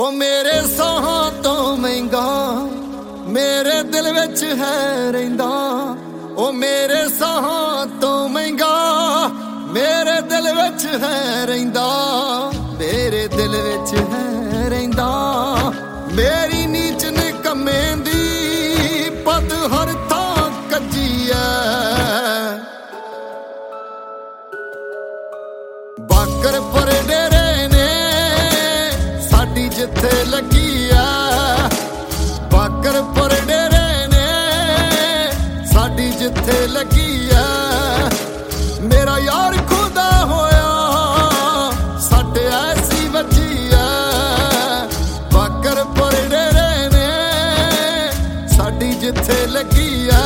ओ मेरे साहां तो महंगा मेरे दिल विच है रहिंदा। ओ मेरे साहां तो महंगा मेरे दिल विच है रहिंदा। मेरे दिल विच है रहिंदा। मेरी नीच निकम्मे दी पत हर थां कज्जी है। बाकरपुर डेरे ने साडी जिथे लगी है। बाकरपुर डेरे ने साडी जिथे लगी है। मेरा यार खुदा होया साडे ऐसी वजी है। बाकरपुर डेरे ने साडी जिथे लगी है।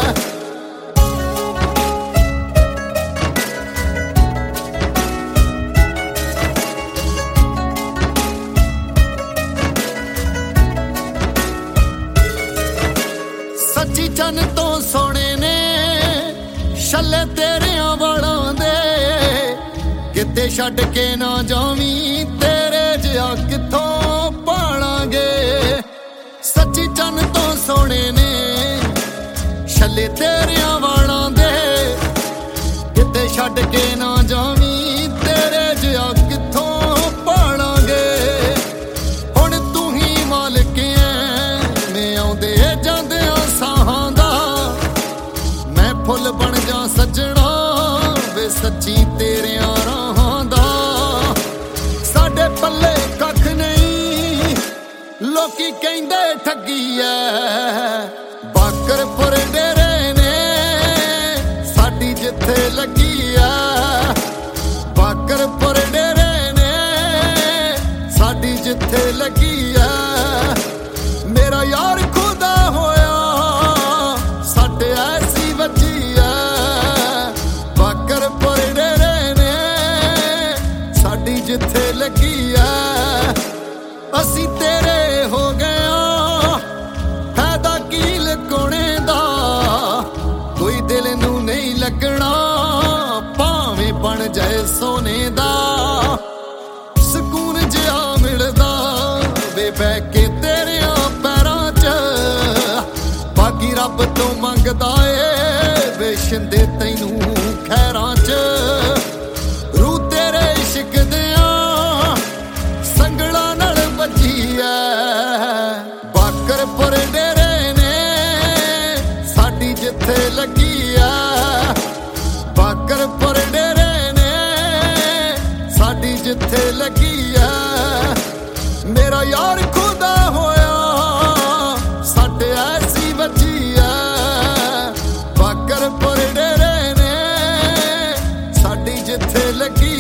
सच्ची चन तो सोने ने छले तेरियां वालों दे। किते छड्ड के ना जावी तेरे जिहा किथों पालांगे। सच्ची चन तो सोने ने छले तेरियां वालों दे। किते छड्ड के ना जावी तेरे जिहा किथों पालांगे। हुण तू ही मालिक ऐ मैं आउंदे जांदियां साहां दा। मैं फुल बन जा सजना वे सच्ची तेरियां राहां दा। साडे पल्ले कख नहीं लोकी कहिंदे ठगी ऐ। बाकरपुर डेरे ने साडी जिथे लगी ऐ। बाकरपुर डेरे ने साडी जिथे लगी ऐ। मेरा यार खुदा होया साडे ऐसी वजी है। बाकरपुर डेरे ने साडी जिथे लगी है। असी तेरे हो गए फायदा की लुकाने दा। कोई दिल नू नहीं लगना भावें बन जाए सोने दा। सकून जिहा मिलदा वे बह के तेरियां पैरां च। बाकी रब तो मंगदा ए वे शिंदे तैनू खैरां च। रूह तेरे इश्क दियां संगला नाल वजी ऐ। बाकरपुर डेरे ने साडी जिथे लगी ऐ। बाकरपुर डेरे ने साडी जिथे लगी ऐ। मेरा यार खुदा होया साडे ऐसी वजी है। बाकरपुर डेरे ने साडी जिथे लगी